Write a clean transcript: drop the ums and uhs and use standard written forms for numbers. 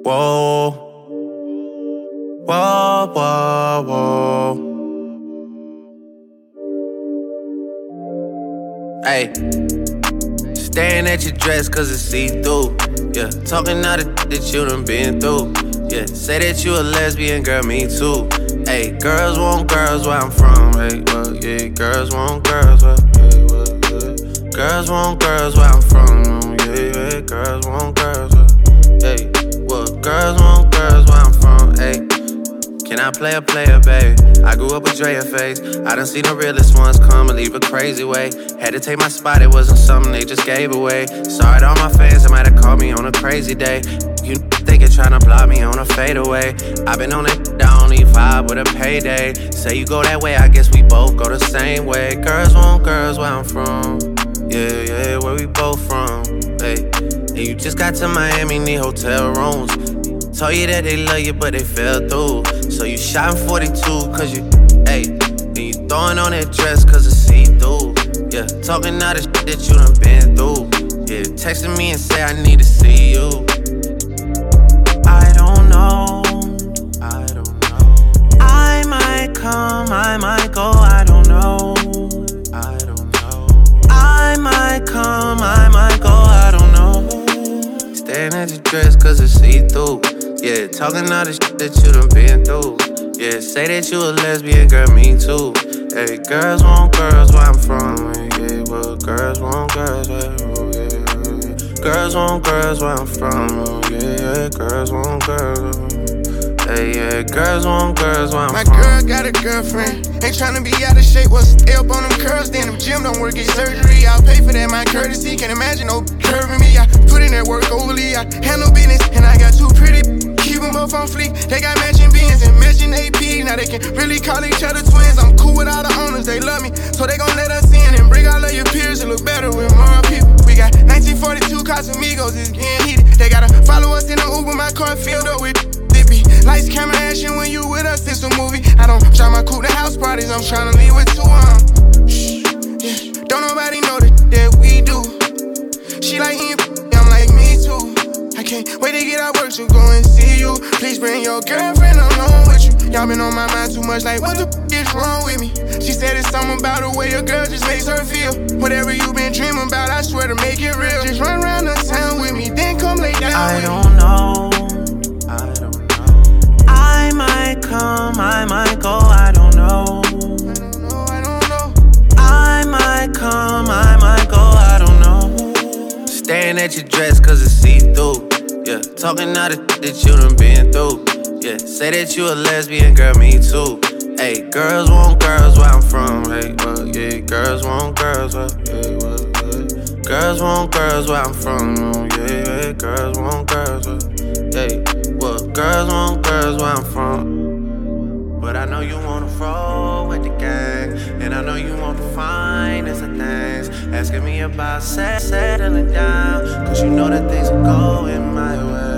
Whoa, whoa, whoa, whoa. Ay, staring at your dress cause it's see-through. Yeah, talking all the that you done been through. Yeah, say that you a lesbian, girl, me too. Ay, girls want girls where I'm from. Hey, well, yeah, girls want girls where, yeah, well, yeah. Girls want girls where I'm from. Yeah, yeah, girls want girls where, hey, well, girls want girls where I'm from. Hey, can I play a player, baby? I grew up with Drea face. I done seen the realest ones come and leave a crazy way. Had to take my spot, it wasn't something they just gave away. Sorry to all my fans, they might have called me on a crazy day. You think you're trying to block me on a fadeaway. I've been on it, I only vibe with a payday. Say you go that way, I guess we both go the same way. Girls want girls where I'm from. Yeah, yeah, where we both from. Hey, and you just got to Miami, need hotel rooms. Told you that they love you, but they fell through. So you shot in 42, cause you, ayy. And you throwing on that dress, cause it's see-through. Yeah, talking all the shit that you done been through. Yeah, texting me and say I need to see you. I don't know, I don't know. I might come, I might go, I don't know. I don't know. I might come, I might go, I don't know. Staring at your dress, cause it's see-through. Yeah, talking all the shit that you done been through. Yeah, say that you a lesbian, girl, me too. Hey, girls want girls where I'm from. Yeah, well, girls want girls where, oh, yeah. Girls want girls where I'm from. Oh, yeah, girls want girls. Hey, yeah, girls want girls where I'm from. My girl got a girlfriend. Ain't tryna be out of shape. What's stay up on them curls? Then the gym don't work, get surgery. I'll pay for that, my courtesy. Can't imagine no curving me. I put in that work overly. I handle business, and I got two pretty. Keep them both on fleek. They got matching beans and matching AP. Now they can really call each other twins. I'm cool with all the owners, they love me. So they gon' let us in and bring all of your peers. It look better with more people. We got 1942 Casamigos, it's getting heated. They gotta follow us in the Uber, my car filled up with dippy. Lights, camera, action, when you with us, it's a movie. I don't try my cool to house parties, I'm tryna leave with two shh, yeah. Don't nobody know that we do. She like him, I'm like me too. I can't wait to get out work to go and see you. Please bring your girlfriend along with you. Y'all been on my mind too much, like what the is wrong with me? She said it's something about the way a girl just makes her feel. Whatever you been dreaming about, I swear to make it real. Just run around the town with me, then come lay down I with don't know, I don't know. I might come, I might go, I don't know. I don't know, I don't know. I might come, I might go, I don't know. Staring at your dress cause it's see-through. Yeah, talking all the shit that you done been through. Yeah, say that you a lesbian, girl, me too. Hey, girls want girls where I'm from. Hey, well, yeah, girls want girls where, yeah, well, yeah. Girls want girls where I'm from. Oh, yeah, yeah, girls want girls where, hey, well, girls want girls where I'm from. But I know you wanna roll with the gang, and I know you want the finest of things. Asking me about settling down, cause you know that things are going my way.